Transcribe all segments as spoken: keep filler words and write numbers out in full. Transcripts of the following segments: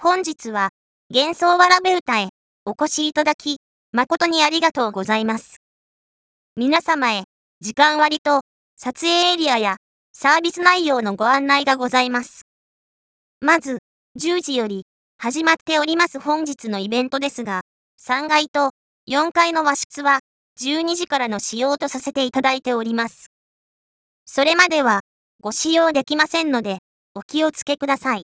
本日は、幻想わらべ歌へお越しいただき、誠にありがとうございます。皆様へ、時間割と、撮影エリアや、サービス内容のご案内がございます。まず、じゅうじより、始まっております本日のイベントですが、さんがいとよんかいの和室は、じゅうにじからの使用とさせていただいております。それまでは、ご使用できませんので、お気をつけください。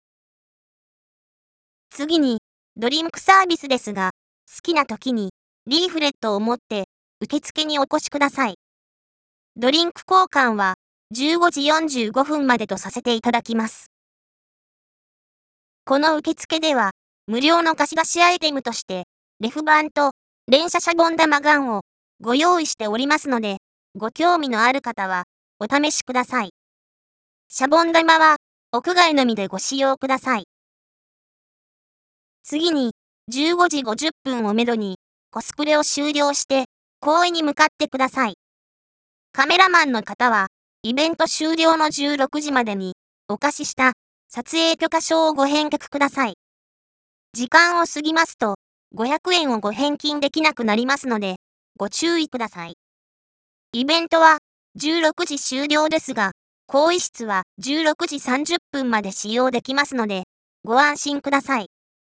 次に、ドリンクサービスですが、好きな時に、リーフレットを持って、受付にお越しください。ドリンク交換は、じゅうごじよんじゅうごふんまでとさせていただきます。この受付では、無料の貸し出しアイテムとして、レフ板と連射シャボン玉ガンをご用意しておりますので、ご興味のある方は、お試しください。シャボン玉は、屋外のみでご使用ください。次に、じゅうごじごじゅっぷんをめどに、コスプレを終了して、公園に向かってください。カメラマンの方は、イベント終了のじゅうろくじまでに、お貸しした撮影許可証をご返却ください。時間を過ぎますと、ごひゃくえんをご返金できなくなりますので、ご注意ください。イベントは、じゅうろくじ終了ですが、更衣室はじゅうろくじさんじゅっぷんまで使用できますので、ご安心ください。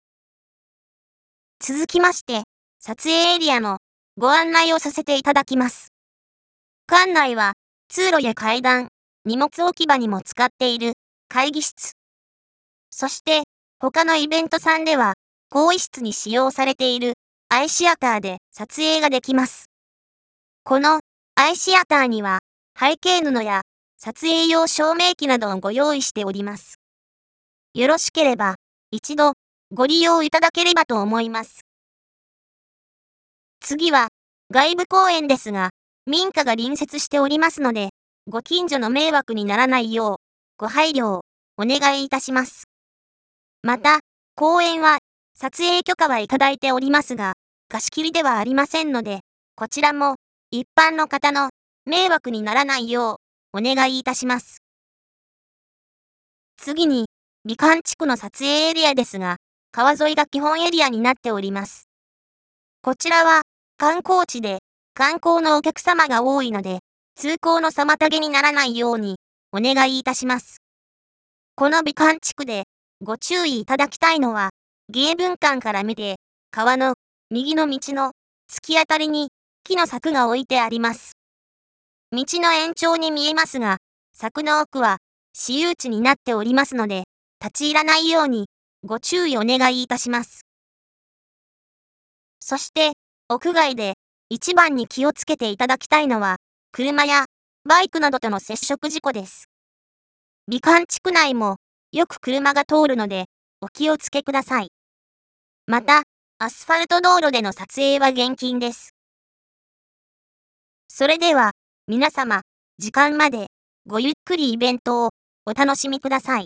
続きまして、撮影エリアのご案内をさせていただきます。館内は通路や階段、荷物置き場にも使っている会議室。そして他のイベントさんでは更衣室に使用されているアイシアターで撮影ができます。このアイシアターには背景布や撮影用照明器などをご用意しております。よろしければ一度ご利用いただければと思います。次は、外部公園ですが、民家が隣接しておりますので、ご近所の迷惑にならないよう、ご配慮をお願いいたします。また、公園は、撮影許可はいただいておりますが、貸し切りではありませんので、こちらも、一般の方の迷惑にならないよう、お願いいたします。次に、美観地区の撮影エリアですが、川沿いが基本エリアになっております。こちらは、観光地で、観光のお客様が多いので、通行の妨げにならないように、お願いいたします。この美観地区で、ご注意いただきたいのは、芸文館から見て、川の、右の道の、突き当たりに、木の柵が置いてあります。道の延長に見えますが、柵の奥は、私有地になっておりますので、立ち入らないように、ご注意お願いいたします。そして、屋外で一番に気をつけていただきたいのは、車やバイクなどとの接触事故です。美観地区内もよく車が通るので、お気をつけください。また、アスファルト道路での撮影は厳禁です。それでは、皆様、時間までごゆっくりイベントをお楽しみください。